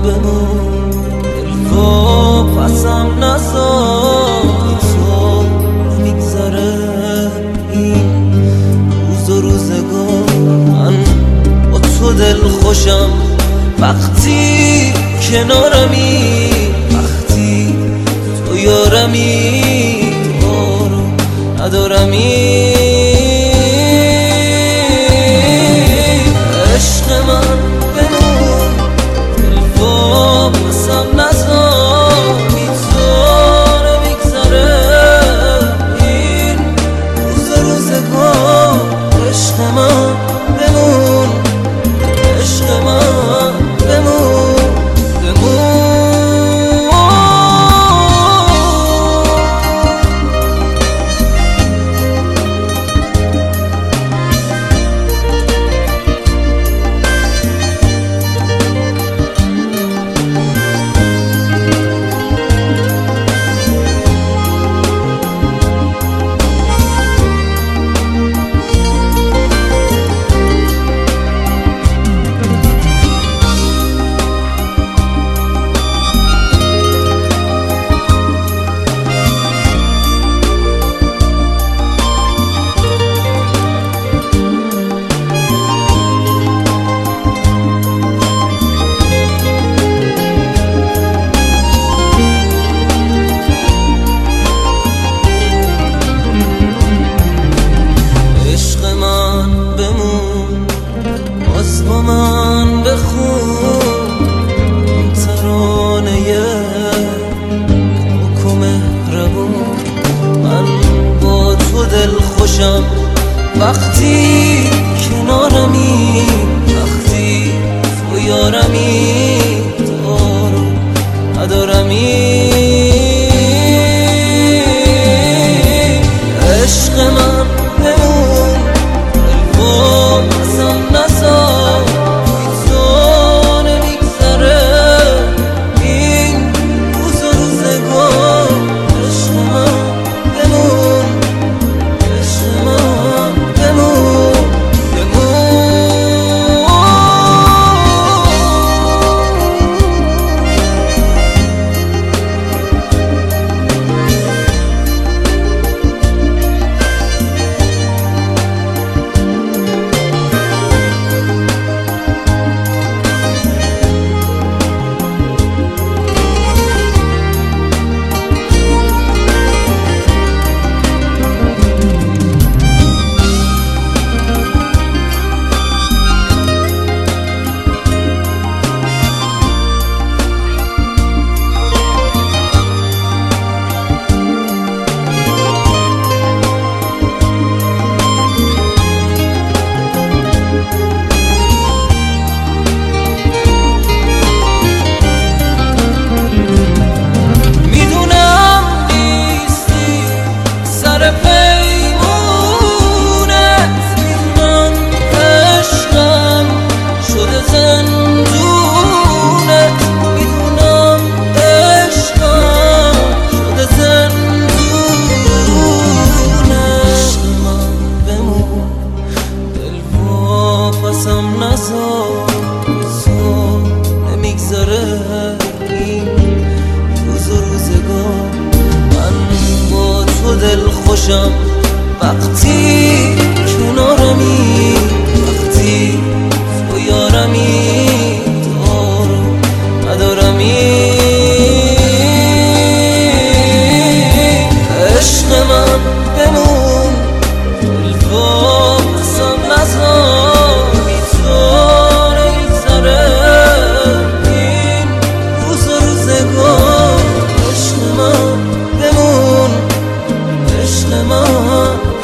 بمون، دلوا پسم نزار، بی تو نمیگذره این روز و روزگار. من با تو دل خوشم وقتی کنارمی، وقتی تو یارمی بارو ندارمی. عشق من بمون، دلوا پسم نزار، بی تو نمیگذره این روز و روزگار. عشق من بمون، عشق من بمون، بمون. با من بخون این ترانه پاک و مهربون. من با تو دل خوشم وقتی کنارمی، وقتی تو یارمی دارو ندارمی. عشق من بمون، دلوا پسم نزار، بی تو نمیگذره این روز و روزگار. عشق من بمون، عشق من بمون، بمون. پسم نزار، تو نمیگذره این روز و روزگار. من با تو دل خوشم وقتی کنارمی، وقتی تو یارمی دارو ندارمی. عشق من بمون، دلوا پسم نزار، بی تو نمیگذره این روز و روزگار. عشق من بمون، عشق من